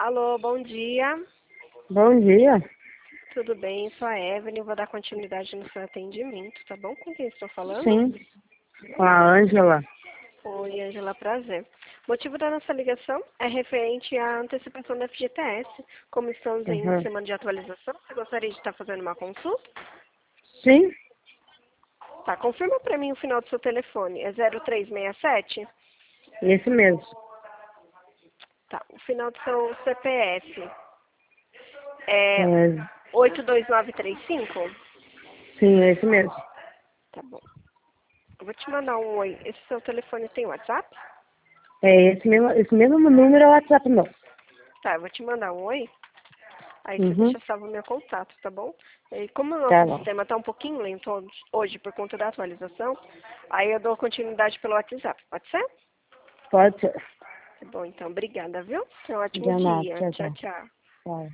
Alô, bom dia. Bom dia. Tudo bem? Sou a Evelyn. Vou dar continuidade no seu atendimento, tá bom? Com quem estou falando? Sim, com a Ângela. Oi, Angela, prazer. O motivo da nossa ligação é referente à antecipação da FGTS. Como estamos em Uhum. semana de atualização, você gostaria de estar fazendo uma consulta? Sim, Tá, confirma para mim o final do seu telefone. É 0367? esse mesmo. Tá, o final do seu CPF é É, 82935? sim, esse mesmo. Tá bom. Eu vou te mandar um oi. Esse seu telefone tem WhatsApp? Esse mesmo número é o WhatsApp meu. Tá, eu vou te mandar um oi. Aí você Uhum. deixa salvo o meu contato, tá bom? E como o nosso Tá bom. sistema tá um pouquinho lento hoje por conta da atualização, aí eu dou continuidade pelo WhatsApp. Pode ser? Pode ser. Tá bom, então. Obrigada, viu? Tenha um ótimo De nada. dia. Tchau, Tchau, tchau. tchau. Tchau.